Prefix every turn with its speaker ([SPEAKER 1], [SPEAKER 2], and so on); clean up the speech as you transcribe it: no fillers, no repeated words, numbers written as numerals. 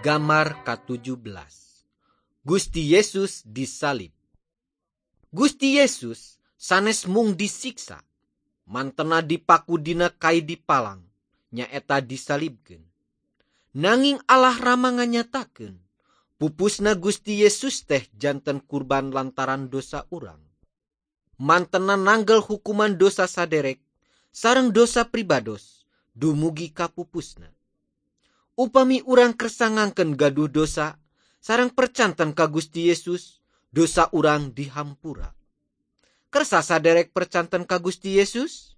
[SPEAKER 1] Gambar ke-17. Gusti Yesus disalib. Gusti Yesus sanes mung disiksa, mantena dipaku dina kai dipalang, nyaeta disalibkeun. Nanging Allah Rama nganyatakeun, pupusna Gusti Yesus teh janten kurban lantaran dosa urang. Mantena nanggel hukuman dosa saderek, sareng dosa pribados, dumugi ka pupusna. Upami urang kersa ngangken gaduh dosa, sareng percanten ka Gusti Yesus, dosa urang dihampura. Kersa saderek percanten ka Gusti Yesus,